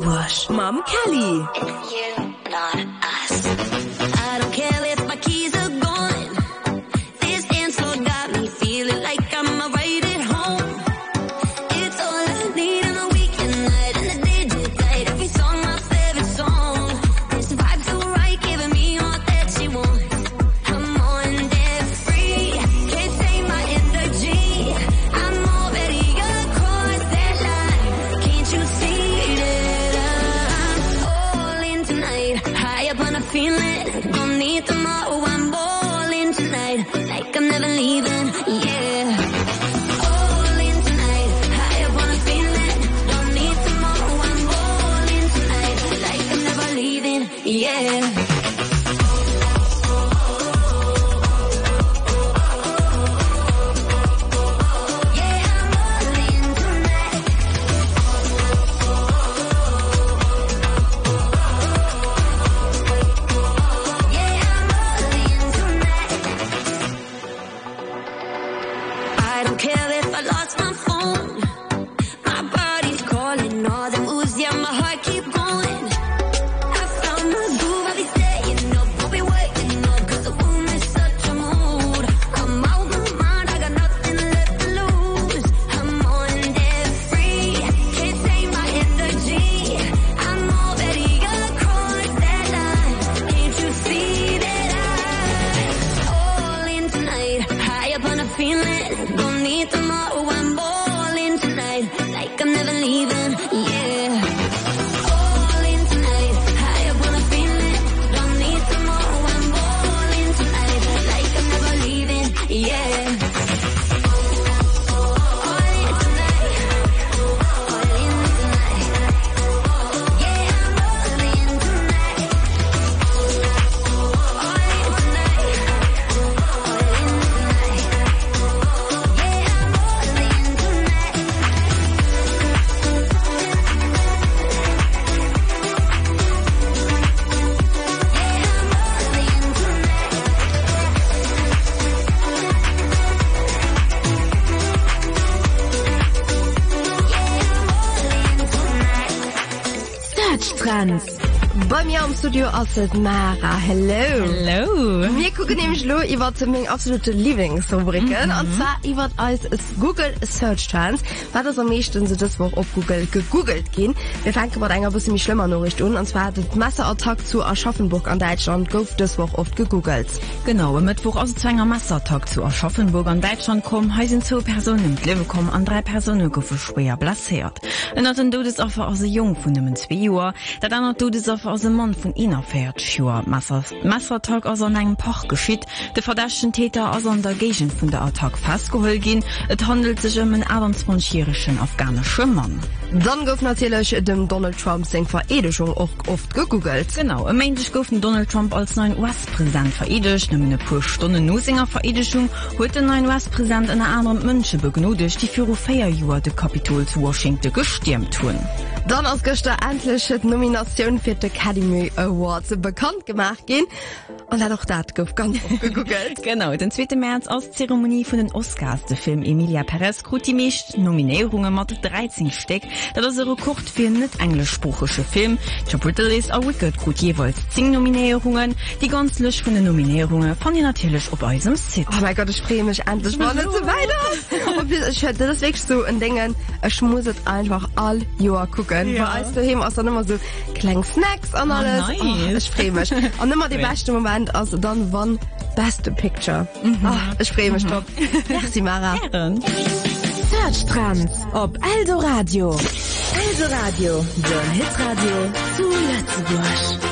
Lützebuerg. Mam Kelly. Bei mir am Studio ist Mara. Hello. Hello. Wir gucken nämlich lo über meine absolute Lieblingsrubriken. Und zwar über als Google Search Trends. Was das am meisten so das Woche auf Google gegoogelt gehen. Wir fangen mit einer bisschen schlimmer Nachricht an. Und zwar der Masserattack zu Aschaffenburg an Deutschland gouf das Woche oft gegoogelt. Genau, am Mittwoch aus einer Masserattack zu Aschaffenburg an Deutschland kommen, heißen 2 Personen im Leben kommen, an 3 Personen gouf schwer blessiert. Und dann tut es auch aus jung von dem 2 Jahren. Dann tut es auch aus dem Mann von 41 Jahren. Masserattack aus einem Park geschieht. Der verdächtige Täter aus an der Gegend von der Attack festgeholt gehen. Es handelt sich um einen 21-jährigen afghanischen Mann. Dann gouf natürlich dem Donald Trump seine Vereidigung auch oft gegoogelt. Genau, am Montag gouf Donald Trump als neuen US-Präsident vereidigt. Nach ein paar Stunden nach seiner Vereidigung hat der neue US-Präsident einen anderen Menschen begnadigt, die für 4 Jahre das Kapitol zu Washington gestürmt haben. Dann ist gestern endlich die Nomination für die Academy Awards bekannt gemacht gehen. Und auch das gouf ganz oft gegoogelt. Genau, den 2. März als Zeremonie von den Oscars. Der Film Emilia Perez kriegt die meisten Nominierungen mit 13 Stück. Das ist ein Rekord für einen nicht englischsprachigen Film. Chipotle und Wicked kriegt jeweils 10 Nominierungen. Die ganze Liste von den Nominierungen fand ihr natürlich auf unserem Site. Oh mein Gott, ich freue mich endlich mal nicht so weiter. Und ich hätte das wirklich so in Dingen, ich muss es einfach all Jahr gucken. Ja. Weil daheim ist dann immer so kleine Snacks und alles. Nice. Oh, ich freue mich. Und immer der beste Moment, also dann wann Best Picture. Oh, ich freue mich drauf. Merci, Mara. Search Trends op Eldo Radio. Eldo Radio, John Hitradio zu Lützebuerg.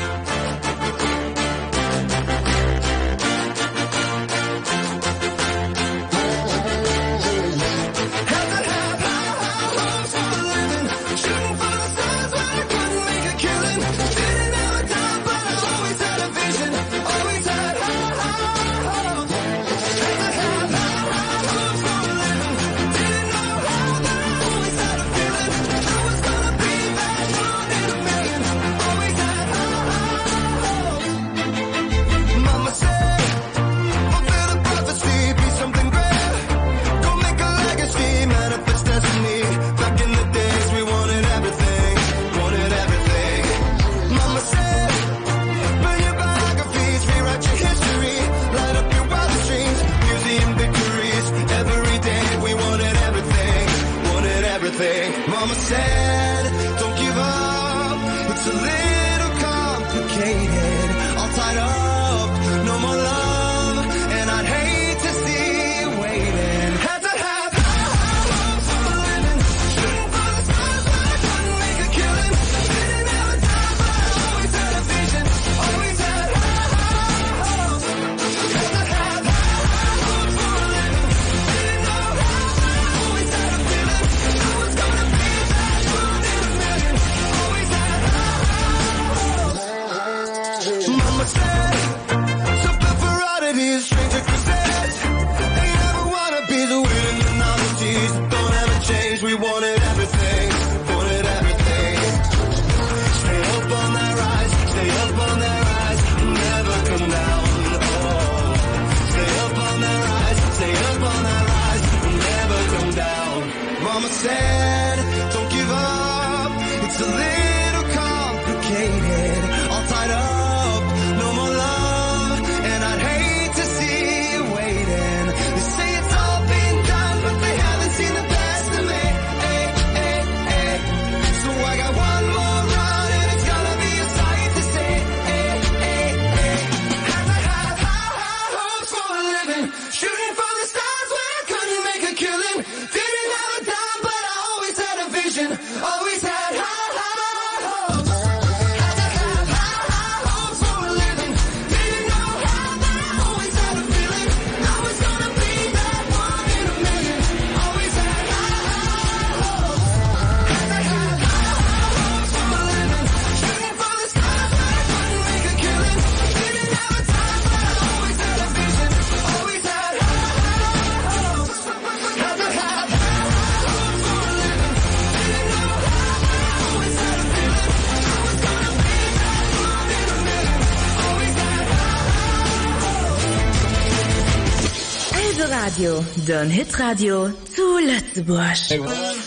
said, don't give up. It's a little complicated, all tied up, no more love, and I'd hate to see you waiting. Had to have high hopes for a living, shooting for the stars, but I couldn't make a killing. Didn't have a time, but I always had a vision, always had high hopes. Had to have high hopes for a living, didn't know how, but I always had a feeling I was gonna be that one in a million. Always had high hopes. Mama said, something for oddities, stranger cassettes. They never wanna be the winning the novelties that don't ever change. We wanted everything, wanted everything. Stay up on that rise, stay up on that rise, never come down. Oh, stay up on that rise, stay up on that rise, never come down. Mama said, don't give up. It's a little complicated, all tied up, no more love, and I'd hate to see you waiting. They say it's all been done, but they haven't seen the best of me. So I got one more run, and it's gonna be a sight to see. Had to have high hopes for a living, shooting for the stars when I couldn't make a killing. Didn't have a dime, but I always had a vision, always had high hopes. Had to have high hopes for a living, didn't know how, but I always had a feeling I was gonna be that one in a million. Always had high hopes. Had to have high hopes for a living, shooting for the stars when I couldn't make a killing. Didn't have a time, but I always had a vision, always had high hopes. Had to have high hopes for a living, didn't know how, but I always had a feeling I was gonna be that one in a million. Always had Also Radio, Don Hitradio zu Lützeburg.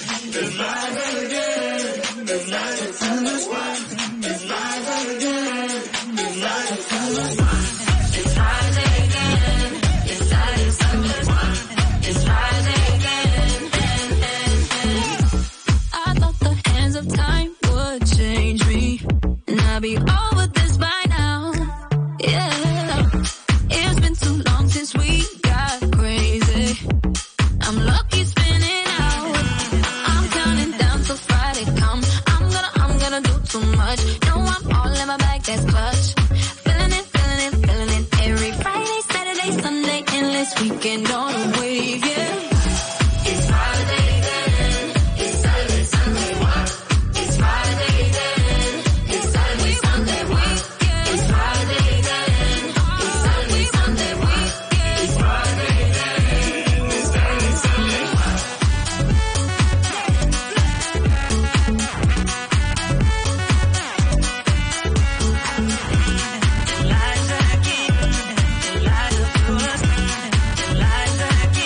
I thought the hands of time would change me, and I'll be over this by now. Yeah, it's been too long since we got crazy. I'm lucky spinning out. I'm counting down till Friday come. I'm gonna do too much. No, I'm all in my bag, that's clutch. Feeling it, feeling it, feeling it. Every Friday, Saturday, Sunday, endless weekend on a wave, yeah. It's Friday then, it's Saturday, Sunday, what? It's Friday then, it's Saturday, Sunday, what? It's Friday then, it's Saturday, Sunday, what? It's Friday then, it's Saturday, Sunday, what? Elijah again, Elijah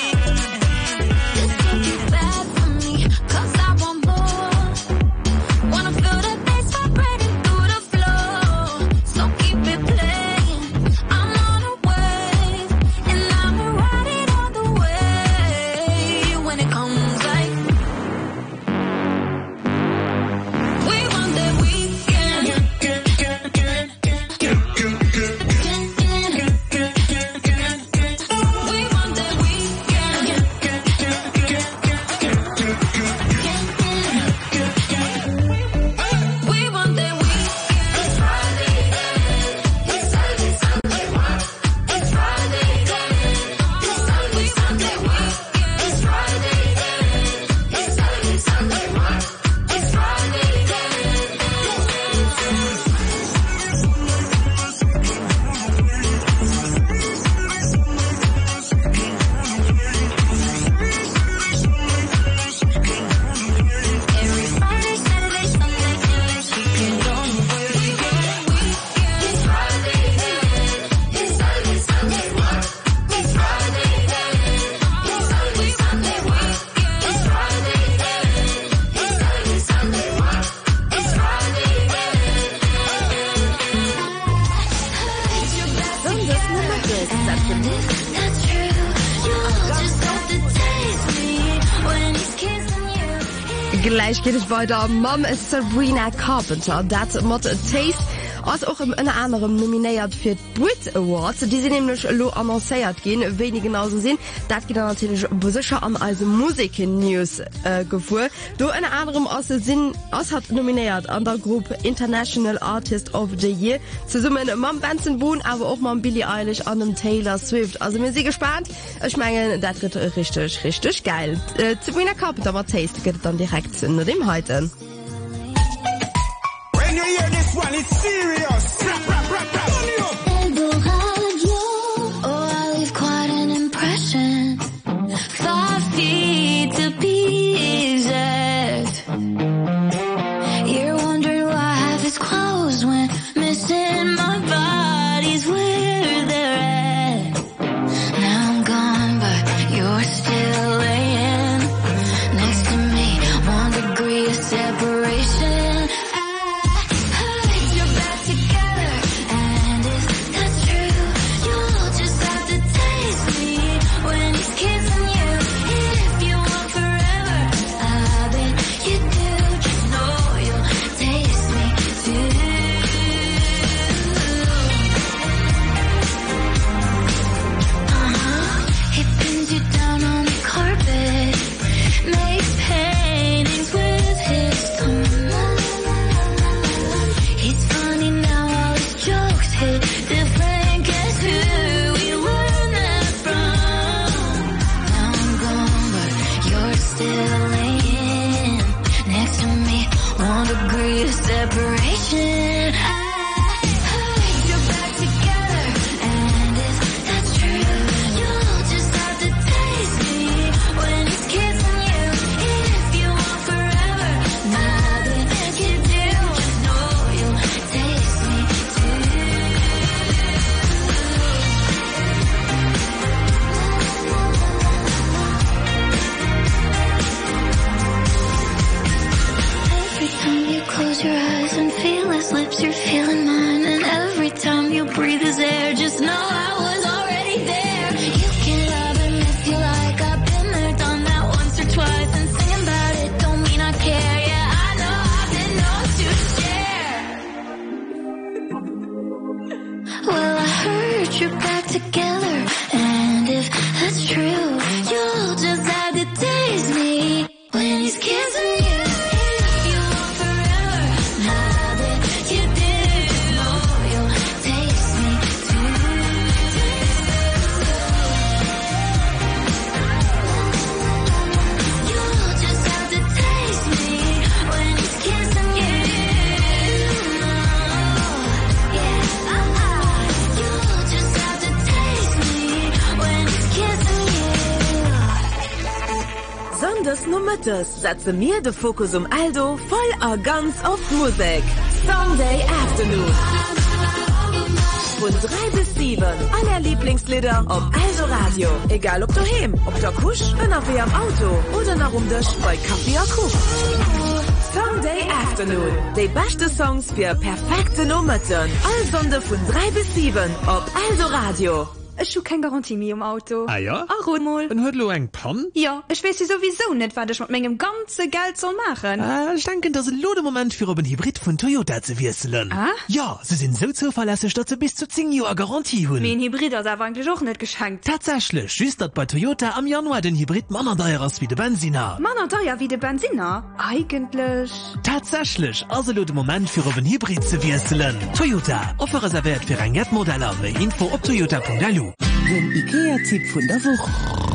Gleich geht es weiter. Mom ist Sabrina Carpenter. Das Mod Taste. Also auch in anderem nominiert für Brit Awards. Die sind nämlich lo annonciert gehen, wenig genauso sehen. Das geht dann natürlich sicher an als Musik-News gefuhr. Du in anderem aus hat nominiert an der Gruppe International Artist of the Year. Zusammen mit Benson Boone, aber auch mit Billie Eilish und dem Taylor Swift. Also wir sind gespannt. Ich meine, das wird richtig geil. Sabrina Carpenter mit Taste geht dann direkt in dem heute. When you hear this one, it's serious. Rap, rap, rap, rap. Oh, I leave quite an impression. 5 feet to be exact. You're wondering why half is closed when missing my body's where they're at. Now I'm gone, but you're still laying next to me. 1 degree of separation. Setze mir den Fokus Aldo voll a ganz auf Musik. Sunday Afternoon. Von 3 bis 7. Aller Lieblingslieder auf Aldo Radio. Egal ob daheim, ob der Kusch, wie am Auto oder nach dich bei Kaffee und Kuchen. Sunday Afternoon. Die besten Songs für perfekte Nummern. All Sonde von 3 bis 7 auf Aldo Radio. Ich habe keine Garantie mehr im Auto. Ah ja? Ach, rot mal. Und hat du einen Pan? Ja, ich weiß sowieso nicht, was ich mit meinem ganzen Geld soll machen. Ich denke, das ist ein lode Moment für einen Hybrid von Toyota zu wechseln. Ah? Ja, sie sind so zuverlässig, dass sie bis zu 10 Jahre Garantie haben. Wie ein Hybrid ist aber eigentlich auch nicht geschenkt. Tatsächlich, just dat bei Toyota am Januar den Hybrid manner teuer ist wie der Benziner. Manner teuer wie der Benziner? Eigentlich. Tatsächlich, also lode Moment für einen Hybrid zu wechseln. Toyota, Offer reserviert für ein Jet-Modell. Mehr Info auf toyota.lu. Den IKEA-Tipp von der Woche.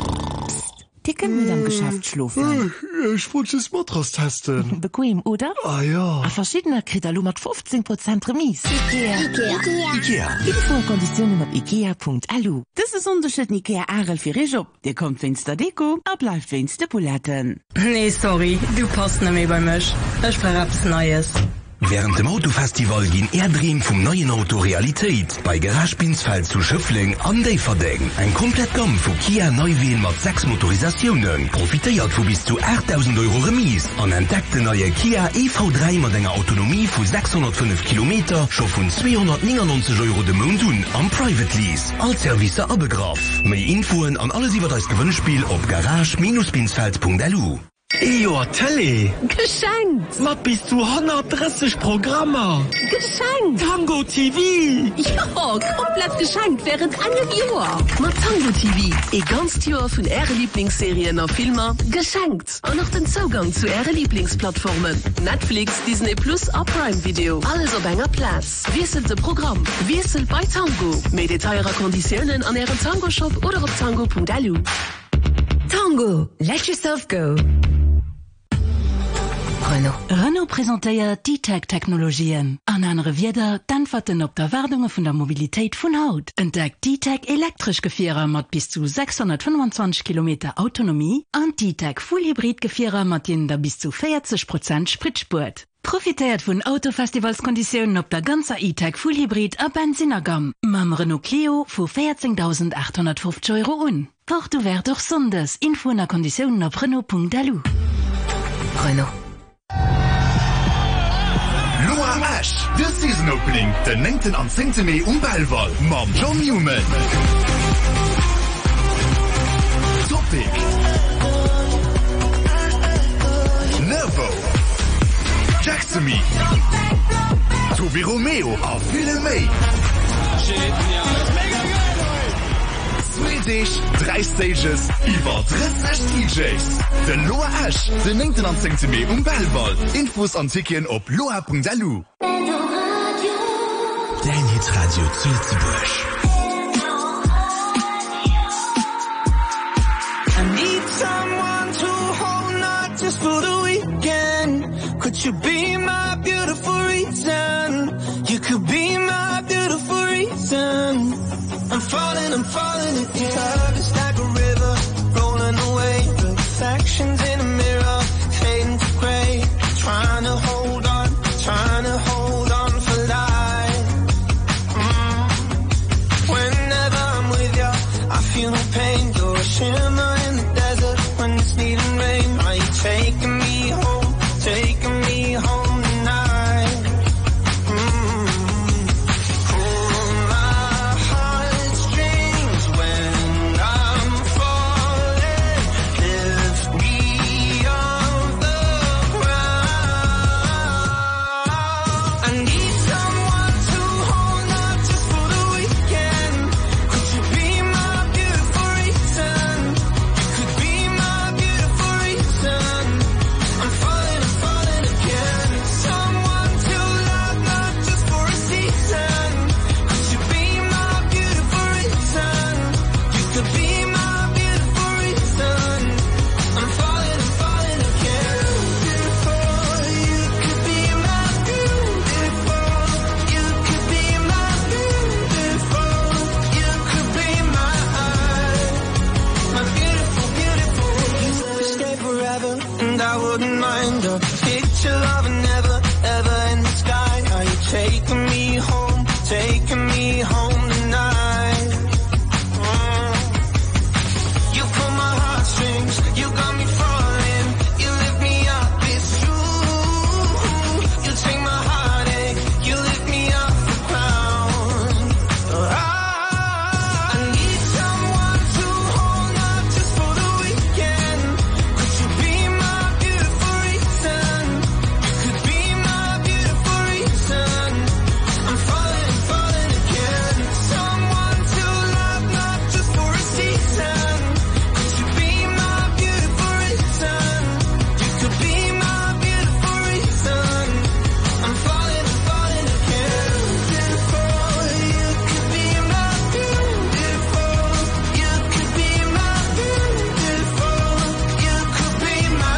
Die können mit am Geschäft schlafen. Ich wollte das Matras testen. Bequem, oder? Ah ja. A verschiedener Kriterien mit 15% Remis. Ikea. Info und Konditionen auf ikea.lu. Das ist Unterschied Ikea Arel für Rejob. Der kommt wenn's der Deko, abläuft wenn's der Buletten. Nee, sorry, du passt nicht mehr bei mir. Ich brauche etwas Neues. Während dem Autofestival gehen Erdrehen vom neuen Auto Realität. Bei Garage Binsfeld zu Schöffling an Deiferdeng. Ein komplett Gamm von Kia Neuwehen mit 6 Motorisationen. Profitiert von bis zu 8.000 € Remis. Und entdeckt den neue Kia EV3 mit einer Autonomie von 605 Kilometer schon von 299 € dem Monat am Private Lease. Als Service abgegraft. Mehr Infoen an alles über das Gewinnspiel auf garage-binsfeld.lu. Ejo Tele. Geschenkt. Ma bis zu 130 Programmer. Geschenkt. Tango TV. Ja, komplett geschenkt während einem Jahr. Mit Tango TV. Ein ganz Jahr von Ihre Lieblingsserien und Filmen geschenkt. Und noch den Zugang zu Ihren Lieblingsplattformen. Netflix, Disney Plus, und Prime Video. Alles auf einer Platz. Wechselte Programm. Wechselt bei Tango. Mehr Details und Konditionen an Ihrem Tango-Shop oder auf tango.lu. Tango, let yourself go. Renault präsentiert D-Tech-Technologien. An andere Wieder antworten op der Wardungen von der Mobilität von Haut. Entdeckt D-Tech elektrisch Gefährer mit bis zu 625 Kilometer Autonomie und D-Tech Full-Hybrid-Gefährer mit der bis zu 40% Spritspurt. Profitiert von Autofestivalskonditionen op der ganzen E-Tech Full-Hybrid a Benzinergam. Mam Renault Clio für 14.850 € un. Porto wert durch Sondes. Info und Konditionen auf Renault.lu. Renault. Loa Ash, der Season Opening, den 9. am 10. Mai Belval, Mam John Newman. Topic. Nervo. Jacksoni. Tobi Romeo auf viele May. Swedish, 3 Stages, über 30 DJs. Den Loa Ash, den 9. am 10. Mai Belval. Infos und Tickets auf loa.lu. Dein Hitradio zu Lützeburg. I need someone to hold, not just for the weekend. Could you be my beautiful reason? You could be my beautiful reason. I'm falling again. Love is like a river, rolling away. Reflections in a mirror, fading to gray. Trying to hold on for life. Whenever I'm with you, I feel no pain. You're a shimmer in the desert when it's needing rain. Are you taking me home tonight? Pull my heartstrings when I'm falling. Lift me off the ground. I need someone to hold, not just for the weekend. Could you be my beautiful reason? You could be my beautiful reason. I'm falling again. Someone to love, not just for a season. Could you be my beautiful reason? You could be my beautiful reason. I'm falling again. Beautiful, you could be my beautiful. You could be my beautiful. You could be my beautiful, beautiful. You could stay forever, and I wouldn't mind a picture of a never, ever in the sky. Are you taking me home tonight? You pull my heartstrings, you got me falling. You lift me up, it's true. You take my heartache, you lift me off the ground. I need someone to hold, not just for the weekend. Could you be my beautiful reason? You could be my beautiful reason. I'm falling again. Someone to love, not just for a season. Could you be my beautiful reason? You could be my beautiful reason. I'm falling again. Beautiful, you could be my beautiful. You could be my beautiful. You could be my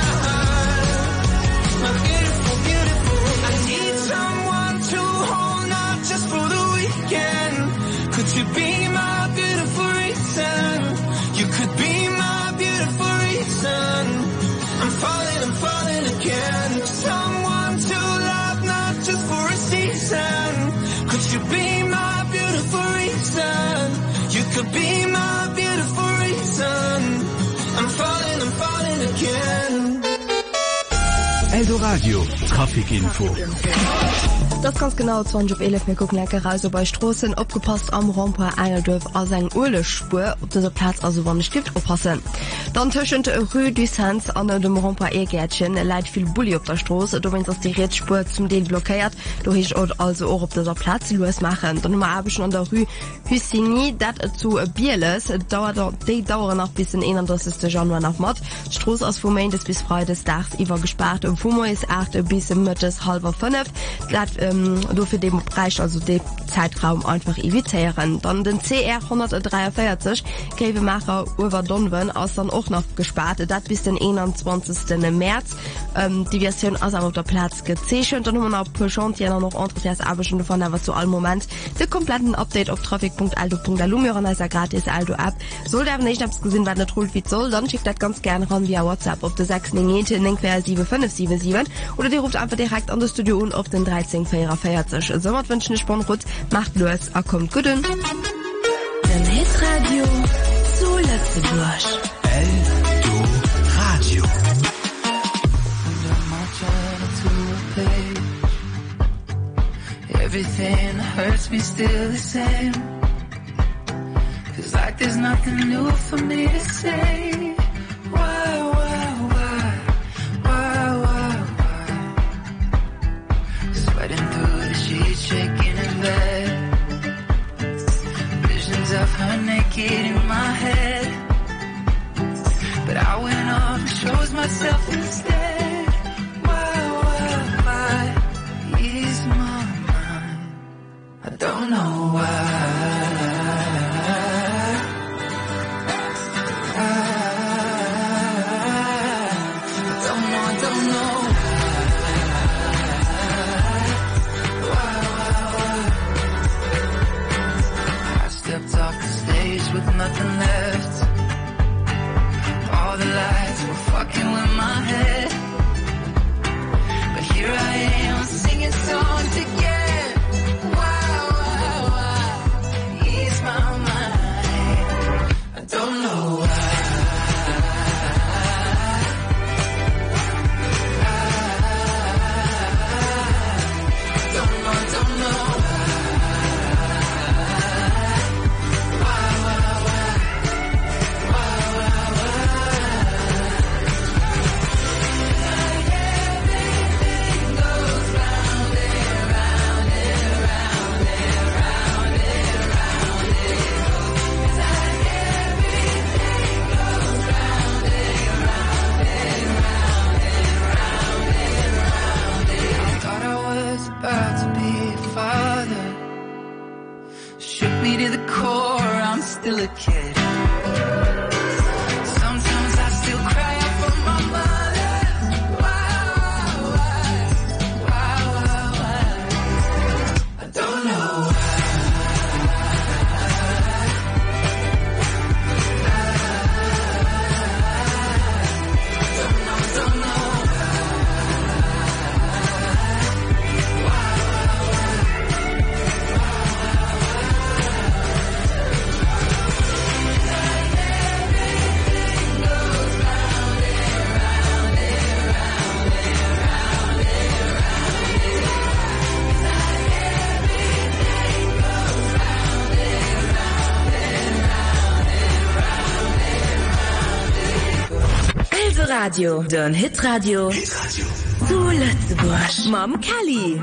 beautiful, beautiful. I need someone to hold, not just for the weekend. Could you be my beautiful reason? You could be my beautiful reason. I'm falling again. Someone to love, not just for a season. Could you be my beautiful reason? You could be my beautiful reason. I'm falling again. Eldoradio, Trafikinfo. Das ganz genau 20 auf 11 mir gucken lecker raus bei Straßen abgepasst am Rampa Eierdorf als ein Urlespur auf dieser Platz also wann Stift aufpassen. Dann zwischen Rue du Sens an dem Rampa Egärtchen leidt viel Bulli auf der Straße, da wenn das die Rätspur zum Deal blockiert, da ich also auch auf dieser Platz los machen. Dann habe ich schon an der Rue Hussigny, das zu Bierles, die dauern noch bis den 31. Januar nach Matt. Straße aus vom Montags bis Freitags über gespart und vom ist 8 bis mittags 4:30. Dafür dem Preis also den Zeitraum einfach evitieren. Dann den CR 143 Gräbemacher über Donwen aus dann auch noch gespart. Das bis den 21. März. Die Version aus auf der Platz gezeichnet. Dann haben wir noch Chantier noch anderes aber schon davon, aber zu allem Moment den kompletten Update auf traffic.aldo.lu. Wir haben also gratis Aldo App. Sollte aber nicht, hab's gesehen, was nicht holt wie soll, dann schickt das ganz gerne ran via WhatsApp auf der 697 oder die ruft einfach direkt an das Studio und auf den 1344. Sommer wünschen Spannrut, macht los, kommt gut in. Den Hitradio zu Lützeburg. Aldo Radio. Everything hurts me still the same. Feels like there's nothing new for me to say. Why? Sweating through the sheets, shaking in bed. Visions of her naked in my head. But I went off and chose myself instead. Why? Ease my mind. I don't know why. Nothing left. All the lights were fucking with my head. But here I am singing songs again. Why? Ease my mind. I don't know why. Don't know. About to be a father. Shook me to the core, I'm still a kid. Sometimes I still cry out for my mother. Why? I don't know why. Don't know. Radio, den Hitradio zu Lützeburg. Mom Kelly.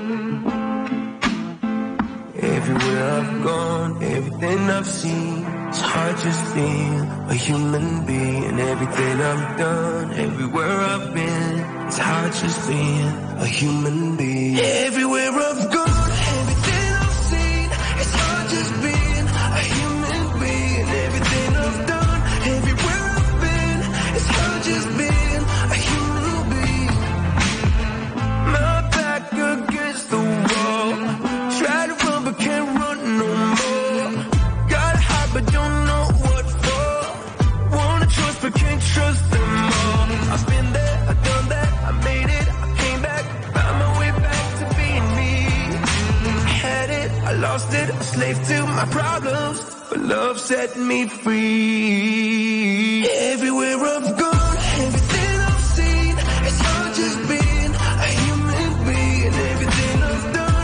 Everywhere I've gone, everything I've seen, it's hard just being a human being. Everything I've done, everywhere I've been, it's hard just being a human being. Everywhere I've gone, everything I've seen, it's hard just being a human being. Everything I've done, everywhere I've been, it's hard just being a human being. My back against the wall, try to run but can't run no more. Gotta hide but don't know what for. Wanna trust but can't trust them all. I've been there, I've done that, I made it, I came back, found my way back to being me. I had it, I lost it, a slave to my problems, but love set me free. Everywhere I've gone, everything I've seen, it's hard just being a human being. Everything I've done,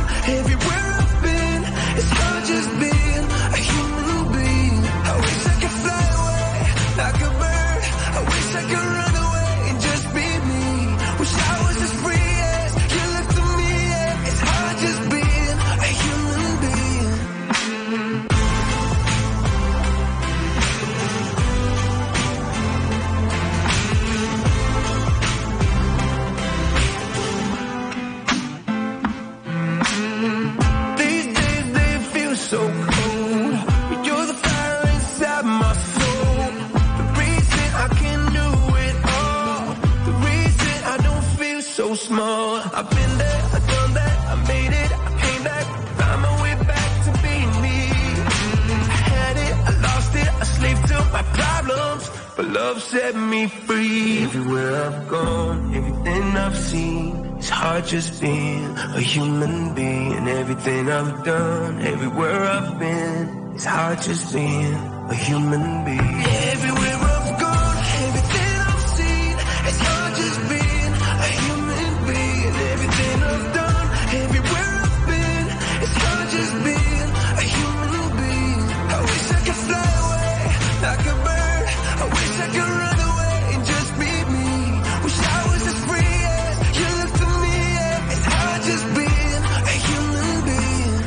so cold. But you're the fire inside my soul. The reason I can do it all. The reason I don't feel so small. I've been there, I've done that, I made it, I came back, found my way back to being me. I had it, I lost it, I slaved to my problems, but love set me free. Everywhere I've gone, everything I've seen, it's hard just being a human being. Everything I've done, everywhere I've been, it's hard just being a human being. Everywhere I've gone, everything I've seen, it's hard just being a human being. Everything I've done, everywhere I've been, it's hard just being a human being. I wish I could fly away like a bird. I wish I could run away and just be me. Wish I was as free as you look to me. Yeah. It's hard just being a human being.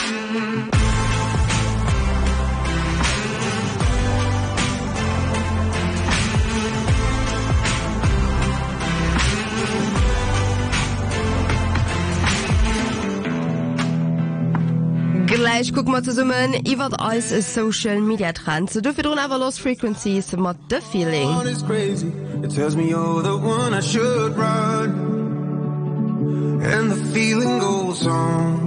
Gleich guck mal zusammen, iwwer als Social Media Trends. So dürfen wir aber Lost Frequencies mit The Feeling. It's crazy. It tells me you're the one I should run. And the feeling goes on.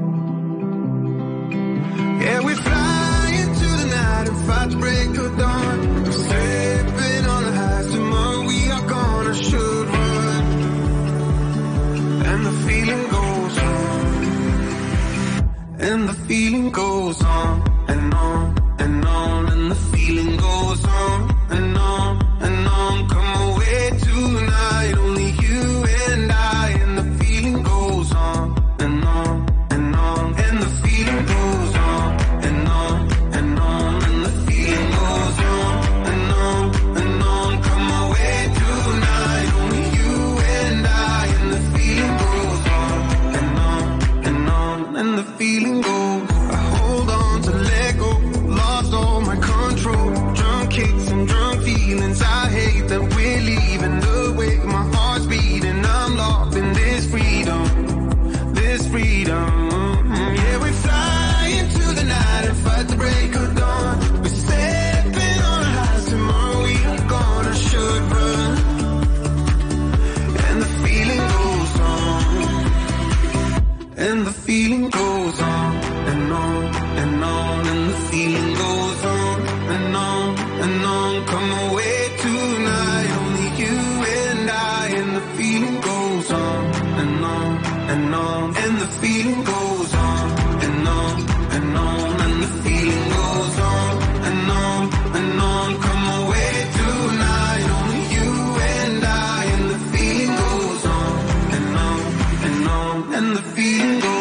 Yeah, we fly into the night and fight the break of dawn. Stepping on the highs tomorrow we are gonna should run. And the feeling goes on. And the feeling goes on and on and on. And the feeling goes on and on and on. Come away tonight, only you and I. And the feeling goes on and on and on. And the feeling goes on and on and on. And the feeling goes on and on and on. Come away tonight, only you and I. And the feeling goes on and on and on. And the feeling goes. I hold on to let go. Lost all my control. Drunk kicks and drunk feelings. I hate that we're leaving the way my heart's beating. I'm lost in this freedom. This freedom. Yeah, we fly into the night and fight the break of dawn. We're stepping on highs tomorrow we are gonna should run. And the feeling goes on. And the feeling goes on and on and on. And the feeling goes on and on and on. Come away tonight, only you and I. And the feeling goes on and on and on. And the feeling goes on and on and on. And the feeling goes on and on and on. Come away tonight, only you and I. And the feeling goes on and on and on. And the feeling goes.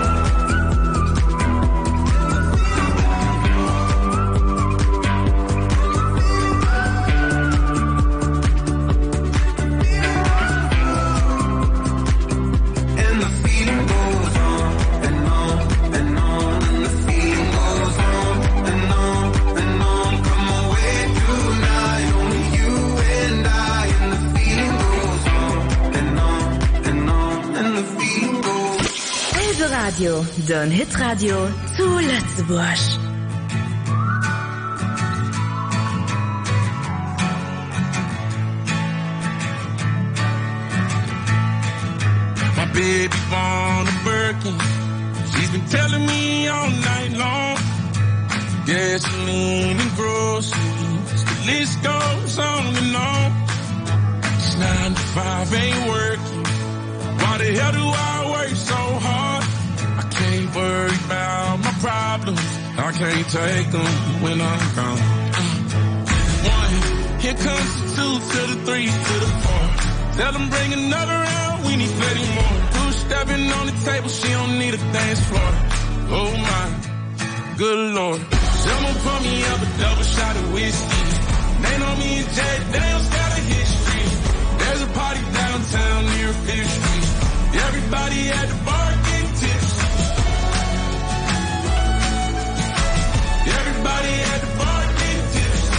Radio, den Hitradio zu Lützeburg. My baby born a Birkin. She's been telling me all night long. Gasoline and groceries, the list goes on and on. It's 9 to 5, ain't working. Why the hell do I work so hard? I can't worry about my problems. I can't take them when I'm gone. 1, here comes the 2 to the 3 to the 4. Tell them bring another round, we need plenty more. 2 stepping on the table, she don't need a dance floor. Oh my, good Lord. Someone pour me up a double shot of whiskey. They know me and Jay Daniels got a history. There's a party downtown near 5th Street. Everybody at the bar getting tipsy. Everybody at the bar getting tipsy.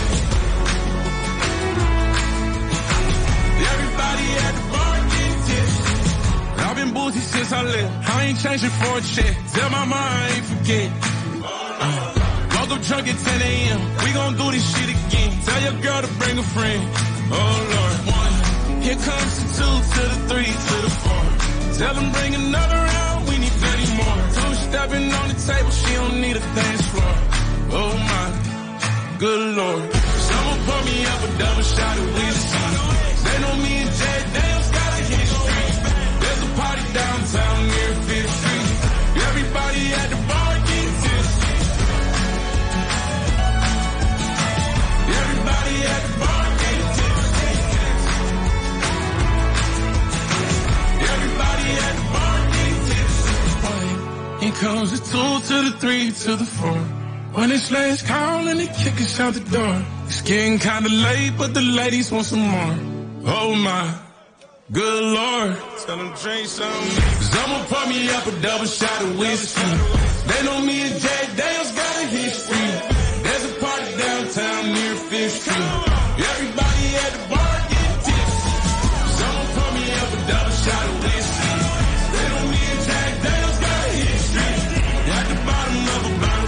Everybody at the bar getting tipsy. I've been boozy since I left. I ain't changing for a check. Tell my mind I ain't forget. Woke up drunk at 10 a.m. We gon' do this shit again. Tell your girl to bring a friend. Oh Lord. 1. Here comes the 2 to the 3 to the 4. Tell them bring another round. We need 30 more. 2 stepping on the table. She don't need a dance floor. Oh my. Good Lord. Someone pour me up a double shot of whiskey. They know me and Jay Daniels got a history. There's a party downtown near 5th Street. Everybody at the bar getting tipsy. Everybody at the bar getting tipsy. Everybody at the bar getting tipsy. Here comes the 2 to the 3 to the 4. When it's last call and they kick us out the door. It's getting kinda late, but the ladies want some more. Oh my, good Lord. Tell them drink some. Someone pour me up a double shot of whiskey. They know me and Jay Daniels got a history. There's a party downtown near 5th Street. Everybody at the bar getting tipsy. Someone pour me up a double shot of whiskey. They know me and Jay Daniels got a history. At the bottom of a bottle.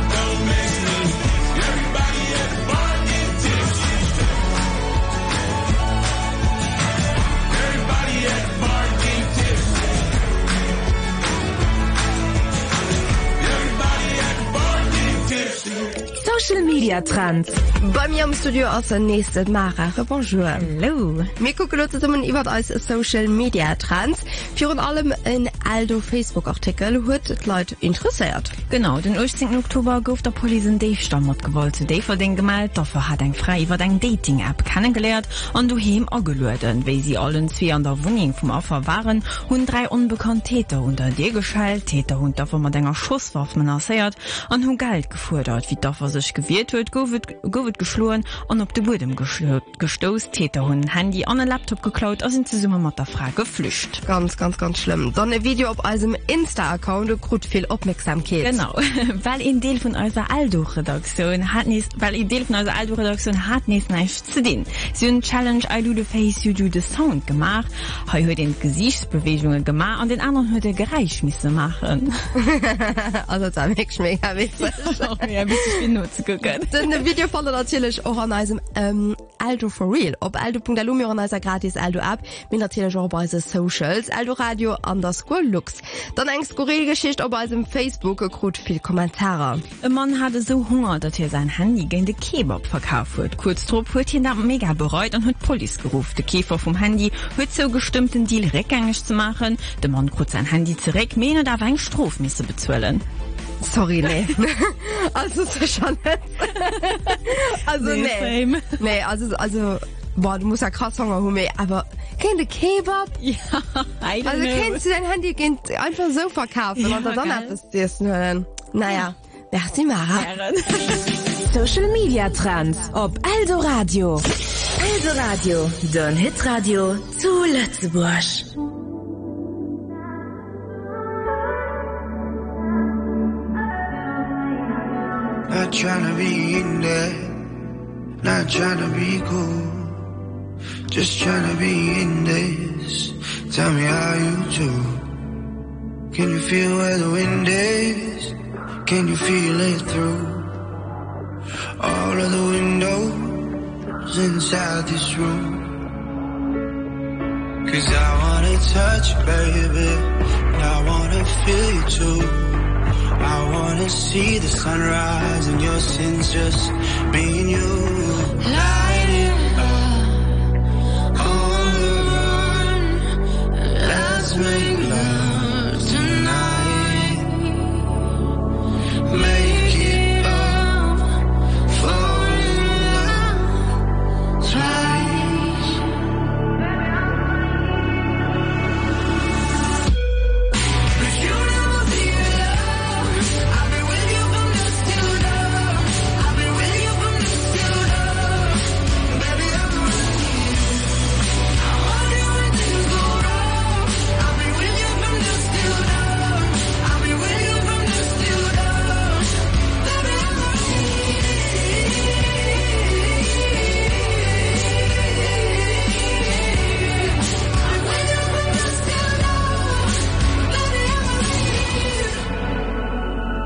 Social Media Trends. Bei mir am Studio aus der nächste Mara. Bonjour. Hallo. Wir gucken uns zusammen über als Social Media Trends. Für allem ein Aldo Facebook-Artikel hat die Leute interessiert. Genau, den 18. Oktober gouf der Poli einen Dave-Stammort gewollt zu Dave den gemalt, dafür hat ein frei über eine Dating-App kennengelernt und du hem angelöten, weil sie allen 2 an der Wohnung vom Opfer waren, und 3 unbekannte Täter unter dir geschallt, Täter und dafür mit einer Schusswaffe menaciert und haben Geld gefordert, wie dafür sich gewehrt wird, go wird geschloren und auf den Boden gestoßen, Täter haben ein Handy an einen Laptop geklaut und sind zusammen mit der Frau geflüchtet. Ganz, ganz, ganz schlimm. Dann ein Video auf unserem Insta-Account und kriegt viel Aufmerksamkeit. Genau, weil ein Teil von unserer Aldo-Redaktion hat nichts zu tun. Sie haben Challenge I do the face, you do the sound gemacht. Heute hat den Gesichtsbewegungen gemacht und den anderen hat Geräusch müssen machen. Also das ist wirklich mega witzig. Ja, ein bisschen nutzen gucken. Das Video fand natürlich auch an unserem Aldo for Real. Ob aldo.lu mir an unserer gratis Aldo-App, mir natürlich auch bei unseren Socials, Aldo Radio _Lux. Dann eine skurrile Geschichte auf unserem Facebook gekriegt viel Kommentare. Ein Mann hatte so Hunger, dass er sein Handy gegen den Kebab verkauft hat. Kurz darauf hat er dann mega bereut und hat Police gerufen. Der Käfer vom Handy hat so gestimmt, den Deal rückgängig zu machen. Der Mann kriegt sein Handy zurück, meinen darf eine Strafe müssen bezahlen. Sorry, nee. Also, das ist schon nicht. Also, nee. Nee, also, boah, du musst ja krass Hunger haben, aber kennt ihr Kebab? Ja, I don't also, know. kennst du dein Handy einfach so verkaufen ja, und dann hat es dir hören. Naja, merci, Mara. Social Media Trends op Aldo Radio. Aldo Radio, Don Hit Radio zu Lützeburg. Not trying to be in there, not trying to be cool, just trying to be in this. Tell me how you do. Can you feel where the wind is? Can you feel it through all of the windows inside this room? 'Cause I wanna touch you, baby, and I wanna feel you too. I wanna see the sunrise and your sins, just me and you. Light it up, on the run, let's make love tonight. Make it up, fall in love twice. But you never be alone. I've been with you from dusk till dawn. I've been with you from dusk till dawn. Baby, I'm with you. I want you when things go wrong. I've been with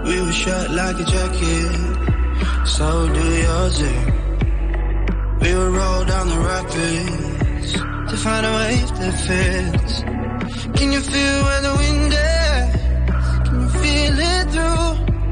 We were shut like a jacket, so do yours. We would roll down the rapids to find a wave that fits. Can you feel where the wind is? Can you feel it through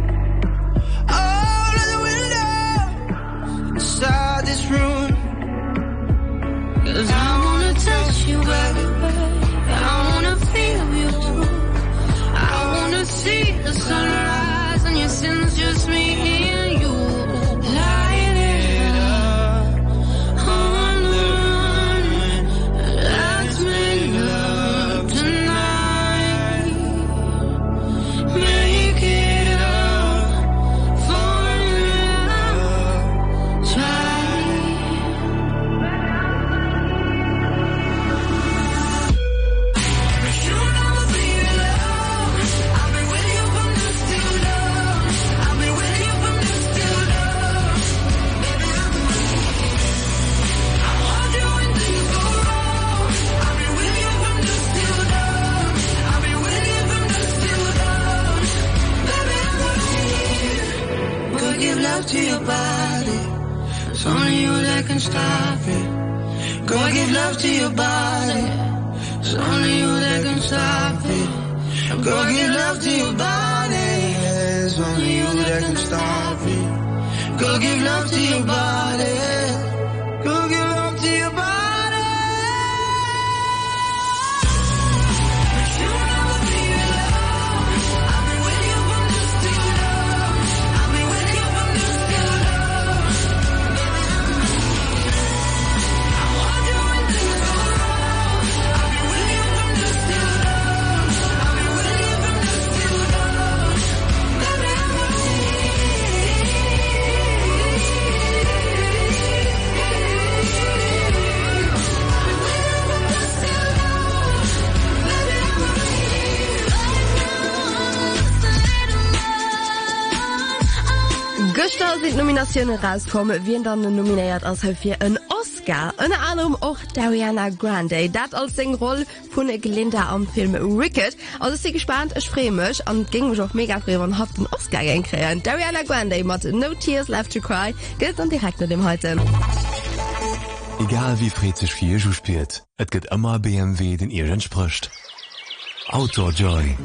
all of the windows inside this room? 'Cause I wanna touch you, baby. I wanna feel you too. I wanna see the sunrise and your sins, just me and you. Light it up on the run. Let's make love tonight. Make it up for love. Try. To your body, it's only you that can stop it. Go give love to your body, it's only you that can stop it. Go give love to your body, it's only you that can stop it. Go give love to your body, go give love to your body. Gestern sind Nominationen rauskommen, wie dann nominiert als für einen Oscar. Unter anderem auch Ariana Grande. Das als den Rolle von Glinda am Film Wicked. Also ich bin gespannt, ich freue mich und ging mich auch mega freuen und hab den Oscar gekriegt. Ariana Grande mit No Tears Left to Cry gilt dann direkt mit dem heute. Egal wie fried sich viel Schuh spielt, es gibt immer BMW, den ihr entspricht. Outdoor Joy.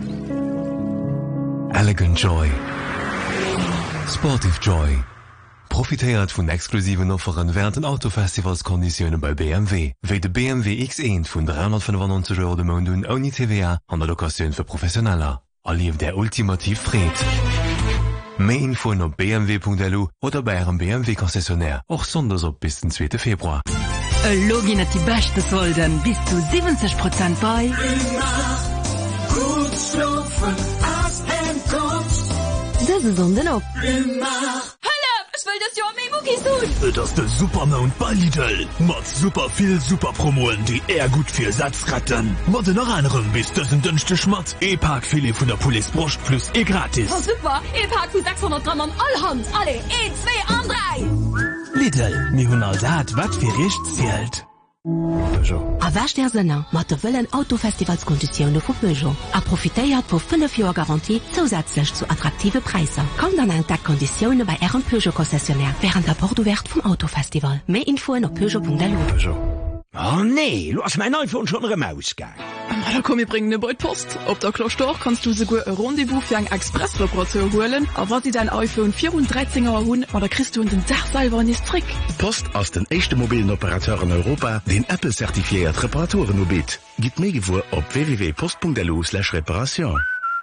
Elegant Joy. Sportive Joy. Profitiert von exklusiven Offeren während den Autofestivalskonditionen bei BMW. Wie de BMW X1 von 395 € dem Monat und ohne TVA an der Lokation für Professioneller. Erlebt der ultimativ Fried. Mehr Info auf bmw.lu oder bei eurem BMW-Konzessionär. Auch sonders ob bis den 2. Februar. Login hat die beste Solden bis zu 70% bei. Gut schlafen, aus dem Kopf. Das ist Sonntag. will das Jahr mehr Muckis tun. Das ist der Supermount bei Lidl. Mit super viel Superpromoen, die eher gut für Satz retten. Mit noch anderen bis das ein dünnste Schmatz. E-Park-Filet von der Police Brust plus gratis. Oh super, E-Park für 600 Gramm an Allhand. Alle, 1, 2 und 3. Lidl, mir hun all dat, wat für recht zählt. A wasch der Sënner mat de wëllen Autofestivalskonditionne vu Peugeot. A profitéiert vu 5 Joer Garantie zusätzlich zu attraktive Preise. Kom dann eng Konditionne bei Ihrem Peugeot-Konzessionär während der Portouvert vom Autofestival. Mehr Info auf Peugeot.lu. Oh nee, du hast mein iPhone schon im Ausgang. Da komm ich bringen ne Post. Op der Klostoch kannst du sogar ein Rendezvous für ein Express-Reparatur holen. Aber sie dein iPhone 34er hun oder kriegst du den Tag selber nicht Trick. Post aus den echten mobilen Operateur in Europa, den Apple-zertifiziert Reparaturen anbietet. Gib mir Gewur auf www.post.lu/Reparation.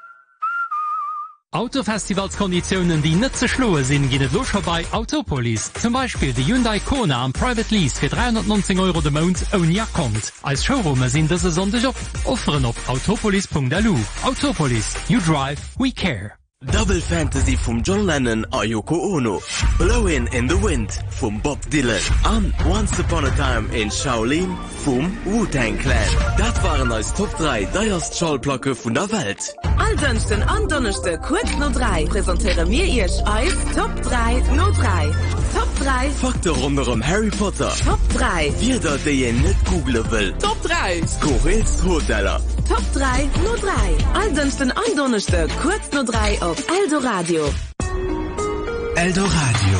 Autofestivalskonditionen, die nicht zu schlagen sind, gehen los vorbei Autopolis. Zum Beispiel die Hyundai Kona am Private Lease für 319 € dem Monat ohne Account. Als Showroom sind diese Sonntag offeren auf autopolis.lu. Autopolis, you drive, we care. Double Fantasy vom John Lennon a Yoko Ono. Blowing in the Wind vom Bob Dylan. An Once Upon a Time in Shaolin vom Wu-Tang Clan. Das waren als Top 3 teuerste Schallplatten von der Welt. Allsonsten an Donnerstag kurz no 3 präsentieren wir ihr als Top 3 no 3. Top 3 Faktor rund Harry Potter. Top 3 Jeder, der ihr nicht googlen will. Top 3 Skurrilst Hoteller. Top 3 no 3. Allsonsten an Donnerstag kurz no 3 auf Eldo Radio. Eldo Radio.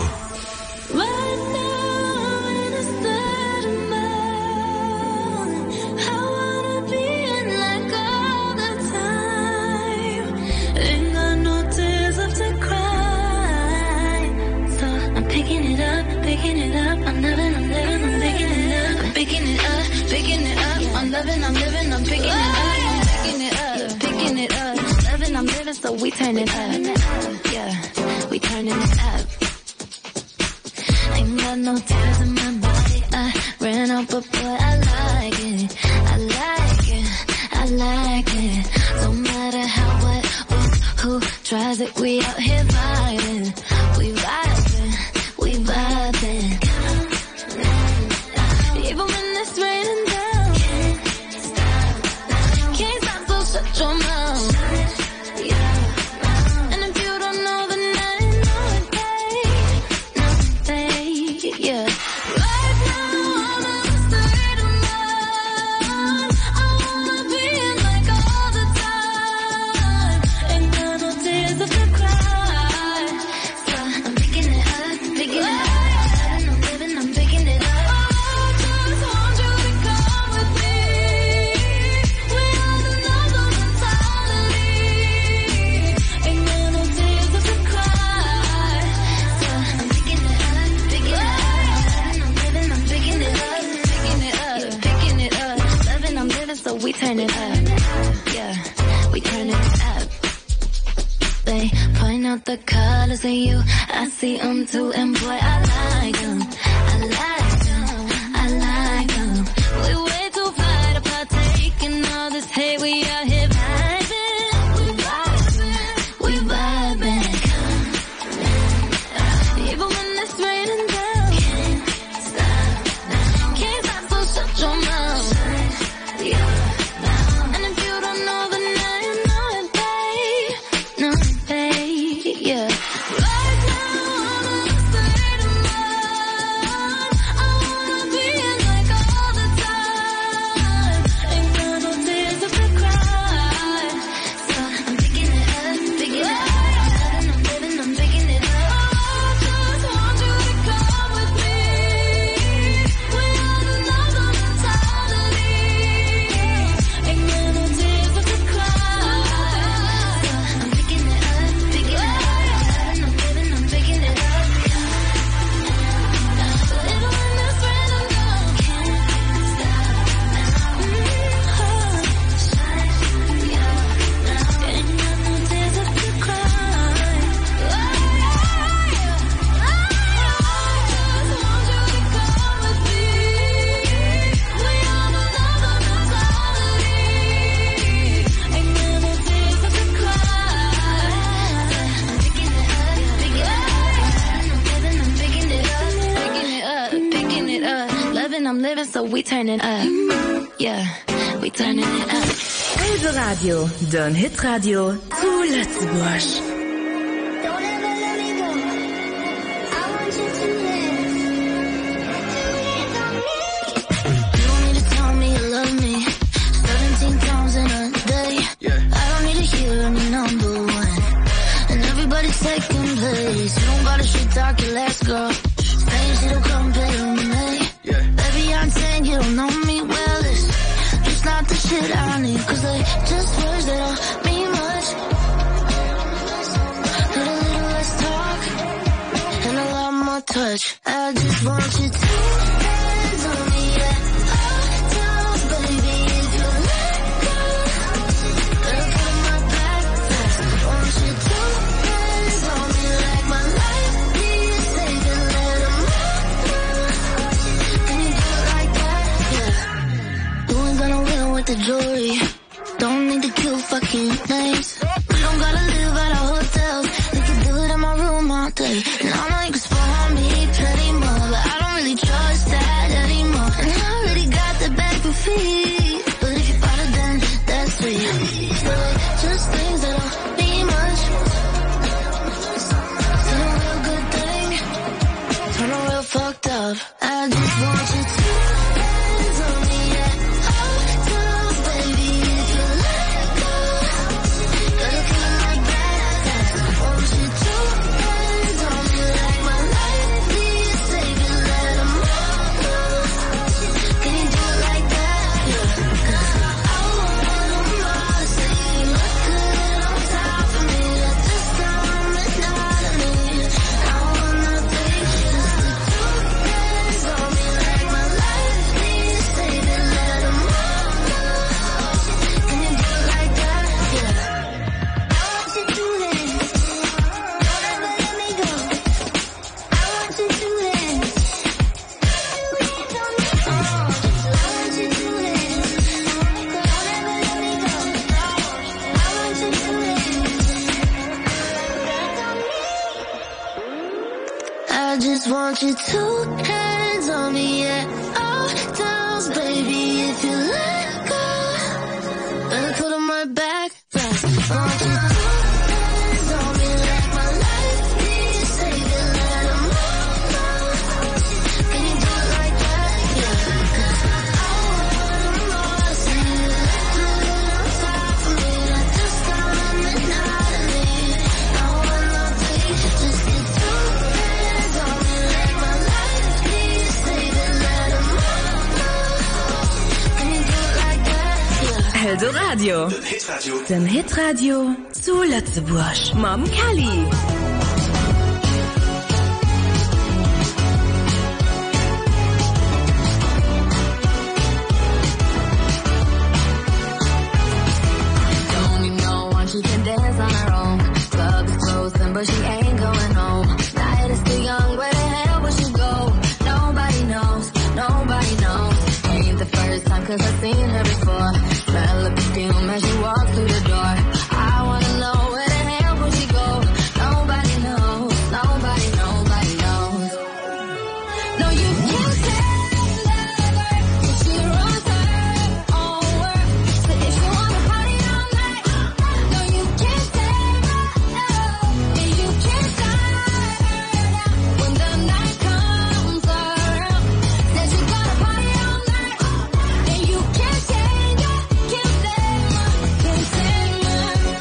So we turn it up, yeah, we turning it up. Ain't got no tears in my body, I ran out, but boy, I like it, I like it, I like it. No matter how, what, who tries it, we out here vibing, we vibing, we vibing. Even when it's raining down, can't stop, so shut your mouth. We turn it up, yeah, we turn it up. They point out the colors in you, I see them too, and boy, I like them, I like them, I like them. We way too far to partake in all this hate, we out here vibing, we vibing, we vibing. Even when it's raining down, can't stop, so shut your mouth. Yeah. So we turning up, yeah, we turning it up. Eldo Radio, Don Hit Radio zu Lützeburg. Second place, you don't gotta shit talk your last girl. Saying she don't come play with me. Baby, I'm saying you don't know me well. It's just not the shit I need, cause they just words that don't mean much. Got a little less talk and a lot more touch. I just want you to hands on me at all times, baby. If you let go, I'll put my back fast. Want you to hands on me like my life needs saving. Let them know. Can you do it like that? Yeah. You ain't gonna win with the jewelry. Don't need to kill fucking names. We don't gotta live at a hotel. We can do it in my room all day. And I know you can spoil me pretty much, but I don't really trust that. just want you two hands on me, yeah. Oh, dance, baby, if you let go. And put them right back. Want you two hands on me like my life needs saving. Let them all know. Can you do it like that? Yeah. I want more. See you left it on top of me. I just got my mentality. I want nothing. Just get two hands on me like my life needs saving. Let them all know. Can you do it like that? Yeah. Eldo Radio. Den Hitradio zu Lützeburg. Mam Kelly. Don't you know once she can dance on her own? Club is closing, but she ain't going home. Night is still young, where the hell will she go? Nobody knows, nobody knows. Ain't the first time, cause I've seen her before. Smell the perfume as she walks through the door. I wanna know where the hell will she go? Nobody knows, nobody, nobody knows. No, you can't tell her if she runs her own world. So if you wanna party all night, no, you can't tell her, and you can't start her down when the night comes around. Said you gotta party all night, and you can't change her, can't blame her, can't blame her.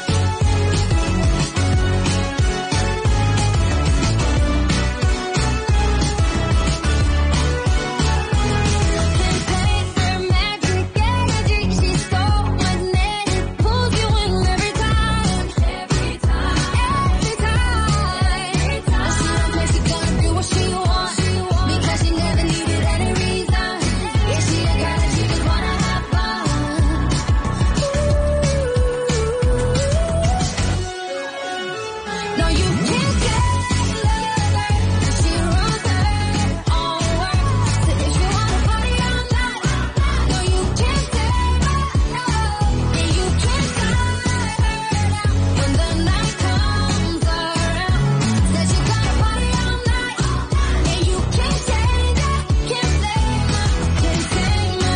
No, you can't tell her she runs her own world. So if you wanna party all night, no, you can't tell her, and you can't start her down when the night comes around. Said you gotta party all night, and you can't change her, can't blame her, can't blame her.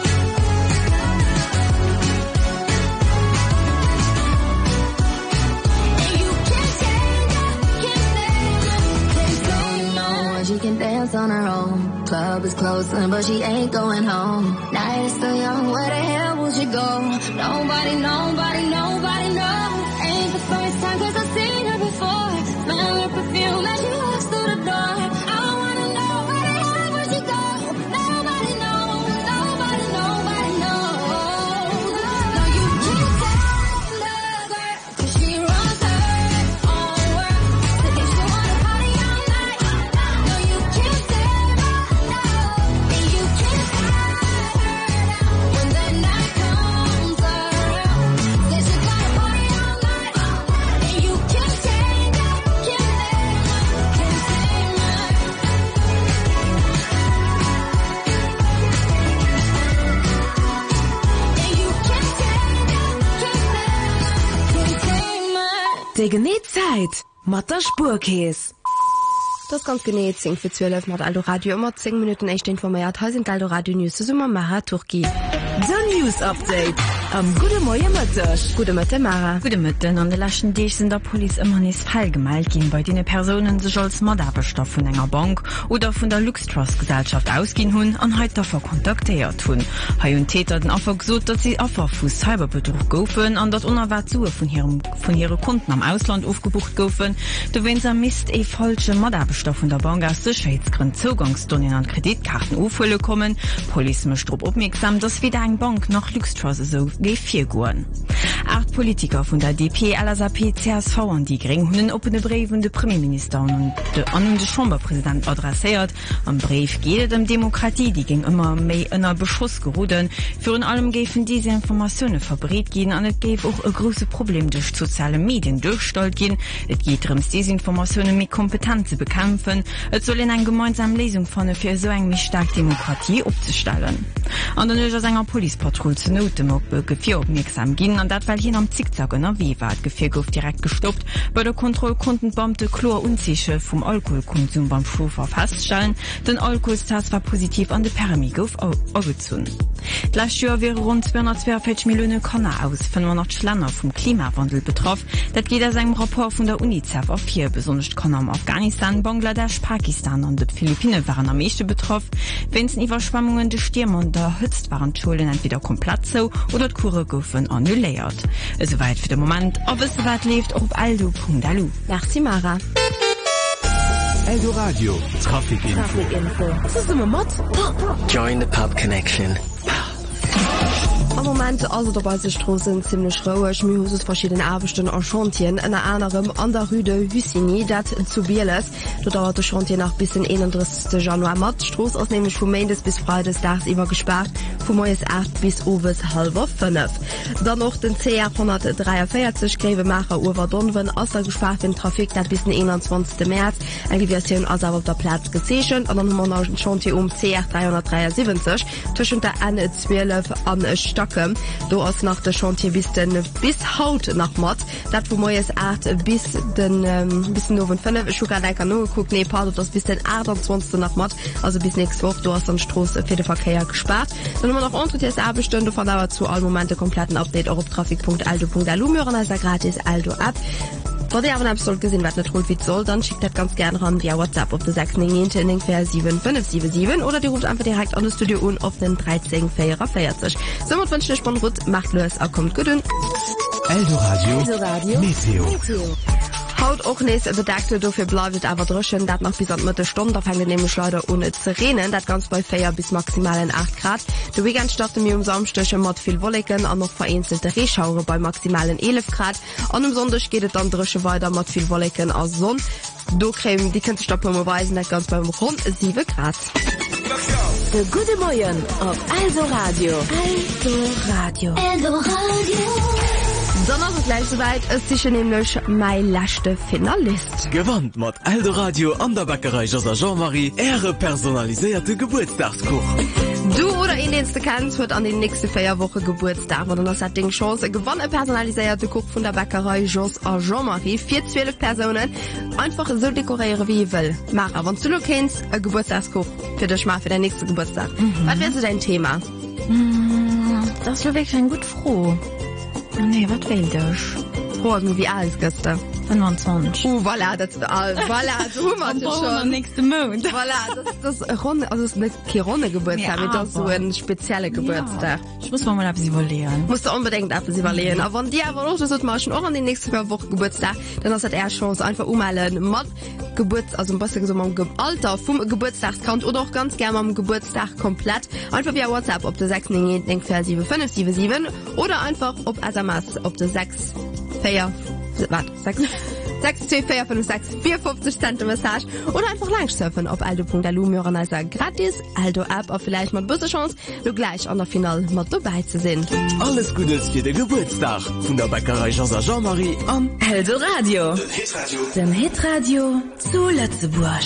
And you can't change her, can't blame her, can't blame her. She can dance on her own. Club is closing, but she ain't going home. Night is still young, where the hell will she go? Nobody, nobody, nobody knows. Ain't the first time, cause I've seen her before. Smell her perfume as she walks through the door. I wanna know where the hell will she go? Nobody knows, nobody, nobody knows. No, you can't tell her, cause she runs her own world. So if you wanna party all night, no, you can't tell her, and you can't start her down when the night comes around. Said you gotta party all night, and you can't change her, can't blame her, can't blame her. And you can't change her, can't blame her, can't blame her. De Genetzeit. Matter Spurkäs. Das ganz genäht, 10 für 12 mit Aldo Radio, immer 10 Minuten echt informiert. Heute sind Aldo Radio News, das ist immer Mara Turki. The News Update. Am Gute Morgen, Matthias. Gute Morgen, Mara. Gute Morgen. An der letzten Tag sind der Polizei immer nicht Fall gemeldet gehen, bei denen Personen sich als Mordabbestoff von einer Bank oder von der Lux Trust Gesellschaft ausgehen haben und heute davor kontaktiert haben. Heu und Täter den einfach gesagt, dass sie einfach für Cyberbetrug gaufen und dort unerwartet Suche von ihren Kunden am Ausland aufgebucht gaufen. Da wenn sie Mist falsche Mordabbestoff von der Bank aus Sicherheitsgründen Zugangsdaten an Kreditkarten aufholen kommen. Polizei möchte darauf aufmerksam, dass wieder eine Bank nach Lux Trust so wie 4 Guren. 8 Politiker von der DP, LSAP, CSV und die Grünen haben einen offenen Brief und den Premierminister und den Chamberpräsident adressiert. Am Brief geht es um Demokratie, die ging immer mehr in einen Beschuss gerufen. Für allem geben diese Informationen verbreitet gehen und es gibt auch ein großes Problem durch soziale Medien durchgestellt gehen. Es geht darum, diese Informationen mit Kompetenz zu bekämpfen. Es soll in eine gemeinsame Lösung finden, für so eine starke Demokratie aufzustellen. Und dann ist es einer Polizeipatrouille zu Not, gefährdet aufmerksam gehen und das weil hin am Zickzacken wie war Gefir gouf direkt gestoppt. Bei der Kontrolle konnten Beamte Chlor unsicher vom Alkoholkonsum beim Chauffeur feststellen. Den Alkoholtest war positiv an de Permi gouf agezun. Last Jahr wäre rund 242 Millionen Kanner aus 500 Länder vom Klimawandel betroffen. Das geht aus einem Rapport von der UNICEF auf 4 besonders Kanner am Afghanistan, Bangladesch, Pakistan und die Philippinen waren am meisten betroffen. Wenn es Überschwemmungen des Stürme und der Hützt waren die Schulen entweder komplett so oder die Kurre gofen annulliert. Soweit für den Moment, ob es soweit lebt auf aldo.alu. Merci Mara. Aldo Radio Trafikinfo. Was ist immer Mod? Join the Pub Connection. Am Moment also dabei se Strossen ziemlich rauech Myhuses verschiedene Abbechten an Chantien en anderem an der Rüde Hüsini dat zu Bieles. Du dauert de Chantier nach bis den 31. Januar mat. Stroß aus nämlich vom Mondes bis Freitags dags iwwer gesperrt, vom Moes 8 bis Oves 4:30. Dann noch den CR 143 Gräbemacher Uwer Donwen ausser gespart den Trafik dat bis den 21. März Engiversion as auf der Platz gezeschen an den Chantier CR 373 zwischen der N12 an Stocken. Du hast nach der Chantier bis haut nach Mod. Dat wo Moes 8 bis den 5 Schugardecker no geguckt nee Part das bis den 28. nach Mod, also bis nächste Woche du hast den Stroß für den Verkehr gespart. Dann immer noch unter Abstände von dauert zu allen Momente kompletten Update auf trafik.aldo.alu hören als gratis Aldo ab. Wenn ihr aber ab soll gesehen was nicht wie soll, dann schickt das ganz gerne ran via WhatsApp auf den 6977577 oder die ruft einfach direkt an das Studio und auf den 1344. Somit wünsche ich von Ruth, macht los, auch kommt gut und Aldo Radio Meteo. Haut auch nicht bedagte dafür bleibt aber drschen dat noch bis Mitte Stunde da fangen nämlich leider ohne zu reden das ganz bei 4 bis maximalen 8 Grad der Weekend startet mir Samstöche mit viel Wolken und noch vereinzelte Rehschaure bei maximalen 11 Grad und am Sonntag geht es dann drische weiter mit viel Wolken aus Sonne Docreme die könnt stoppen beweisen das ganz beim rund 7 Grad De gute Morgen auf Aldo Radio. Aldo Radio. Dann ist es gleich soweit, es ist nämlich mein letzter Finalist. Gewandt mit Aldo Radio an der Bäckerei José Jean-Marie ihre personalisierte Geburtstagskuch. Du oder ihn, den du kennst, wird an den nächsten 4 Wochen Geburtstag. Und das hat die Chance, gewonnen personalisierte Kuch von der Bäckerei José Jean-Marie. 12 Personen. Einfach so dekorieren, wie ihr will. Mach aber, wenn du noch kennst, ein Geburtstagskuch für dich mal für den nächsten Geburtstag. Was wäre so dein Thema? Das ist wirklich ein gut froh. Nee, was will das? Morgen wie alles gestern. 25. Voilà, das ist voilà, so man schon. Nächste Monat. Voilà, das ist Runde, also es ist nicht keine Runde Geburtstag, ja, das ist so ein spezieller Geburtstag. Ja. Ich muss mal ab sie überlegen. Musst du unbedingt ab sie überlegen. Aber wenn die aber noch, das wird mal schon auch an die nächsten 2 Wochen Geburtstag, dann hast du eher Chance, einfach umhalten, mit also ein bisschen so am Alter vom Geburtstagskant oder auch ganz gerne am Geburtstag komplett. Einfach via WhatsApp, ob du 6977577 oder einfach ob SMS, ob du 62456 Cent Message oder einfach langsurfen auf aldo.alu hören als gratis Aldo App auf vielleicht mal böse Chance du gleich an der Final mal dabei zu sehen. Alles Gutes für den Geburtstag von der Bäckerei José Jean-Marie an Aldo Radio. Dem Hitradio zu Lützeburg.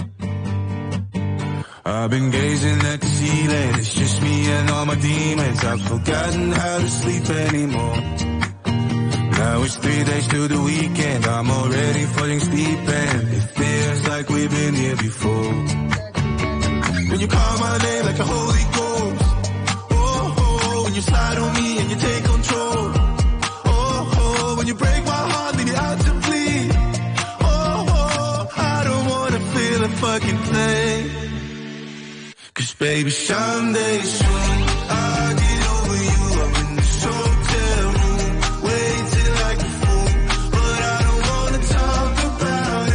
I've been gazing at the ceiling. It's just me and all my demons. I've forgotten how to sleep anymore. Now it's 3 days to the weekend. I'm already falling asleep and it feels like we've been here before. When you call my name like a holy ghost. Oh, oh, when you slide on me and you take control. Oh, oh, when you break my heart, leave it out to bleed. Oh, oh, I don't wanna feel a fucking thing. Cause baby, someday soon I'll get over you. I'm in this hotel room, waiting like a fool. But I don't wanna talk about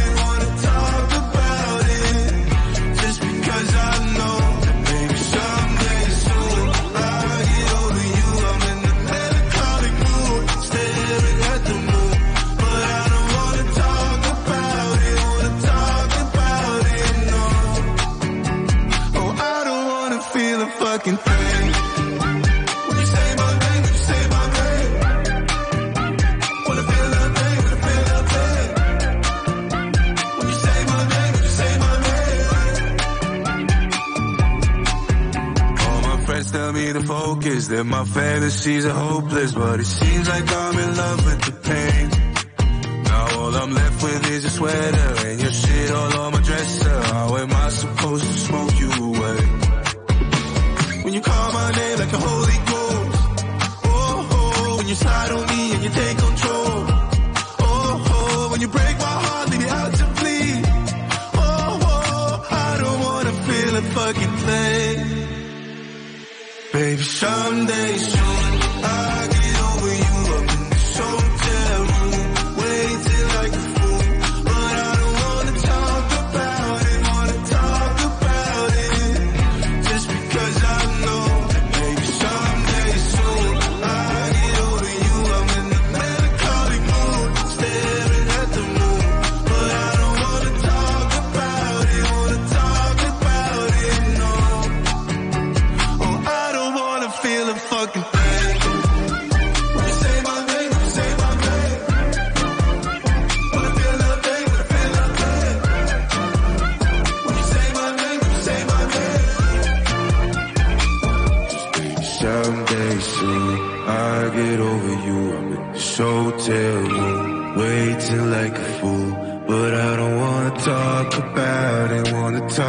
it, just because I know that baby, someday soon I'll get over you. I'm in the melancholic mood, staring at the moon. But I don't wanna talk about it, no. Oh, I don't wanna feel a fucking thing. focus, then my fantasies are hopeless, but it seems like I'm in love with the pain. Now all I'm left with is a sweater and your shit all on my dresser. How am I supposed to smoke you away? When you call my name like a holy ghost, oh, oh, when you slide on me and you take control, oh, oh, when you break my heart, leave me out to bleed, oh, oh, I don't wanna feel a fucking thing. Baby, someday soon I'll get over you. I'm in this hotel room, waiting like a fool, but I don't wanna talk about it, just because I know that maybe someday soon I'll get over you. I'm in the melancholic mood, staring at the moon, but I don't wanna talk about it, no. Oh, I don't wanna feel a fucking thing. When you say my name, say my name. Wanna feel nothing, wanna feel nothing. When you say my name, say my name. Someday soon I'll get over you. I'm in this hotel room, waiting like a fool, but I don't wanna talk about it, no.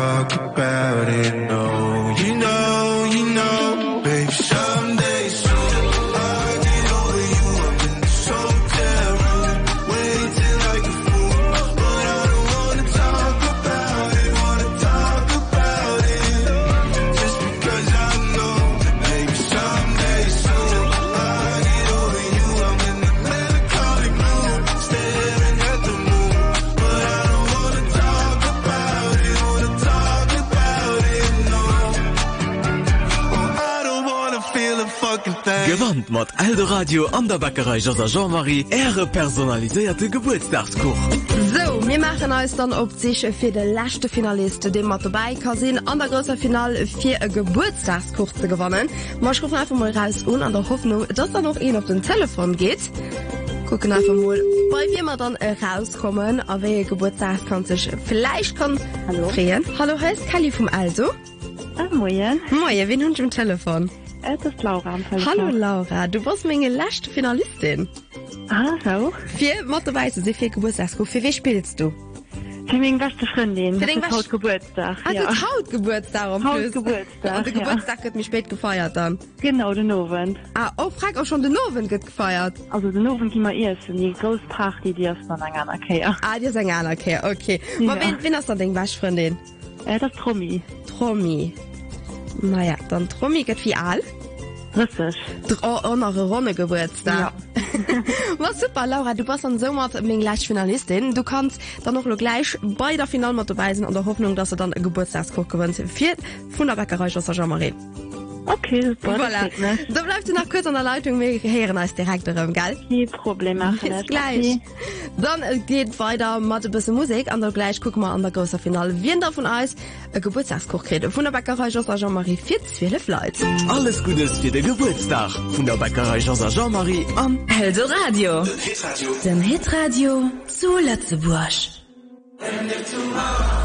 You know, baby, someday soon I'll get over you. I'm in this hotel room, waiting like a fool, but I don't wanna talk about it, just because I know that maybe someday soon I'll get over you. I'm in the melancholic mood, staring at the moon, but I don't wanna talk about it, no. Oh, I don't wanna feel a fucking thing. Gewandt mat Eldoradio an der Bäckerei Josser Jean-Marie Äre personaliséierte Geburtstagskuch. So, wir machen uns dann op sich fir de lechte Finaliste, dem mat dabei kann sinn an der grosser Final fir e Geburtstagskuch zu gewonnen. Mach rufen einfach mal raus an der Hoffnung, dass da noch een auf den Telefon geht. Gucken einfach mal, bei wie wir dann rauskommen, a wie Geburtstags kann sich vielleicht kann freien. Hallo, heißt Kelly vom Aldo. Moin. Moin, wen hun im Telefon? Das ist Laura am Telefon. Hallo Laura, du warst meine letzte Finalistin. Ah, so? Für Mathe-Weise, sehr viel Geburtstagskuch. Für wen spielst du? Für meine beste Freundin. Für den Hautgeburtstag. Ah, ja. Das ist Hautgeburtstag. Hautgeburtstag, und der Geburtstag wird mich spät gefeiert dann? Genau, den Abend. Ah, oh, frag auch schon, den Abend wird gefeiert? Also den Abend gehen wir erst in die große Party, die ist dann ein Anerkehr. Ah, die ist ein Anerkehr, okay. Ja. Aber wen hast du denn was, Freundin? Das ist Trommi. Trommi. Naja, dann Trommi geht wie alt? Richtig. Noch eine Runde Geburtstag. Ja. Was super, Laura, du bist dann so mit meine letzte Finalistin. Du kannst dann noch gleich bei der Finale mit dabei sein, in der Hoffnung, dass du dann einen Geburtstagskoch gewinnst. Von der Bäckerei Josser Jean-Marie. Okay, super. Voilà. Da bleibst du noch kurz an der Leitung, wir hören uns direkt darum, gell? Kein Problem. Bis gleich. Dann geht weiter mit ein bisschen Musik. Und dann gleich gucken wir an der großen Finale, wen davon aus ein Geburtstagskoch kriegt. Von der Bäckerei Josser Jean-Marie für 12 Leute. Alles Gutes für den Geburtstag. Von der Bäckerei Josser Jean-Marie am Eldo Radio. Dem Hitradio zu Lützeburg. When you're too hard.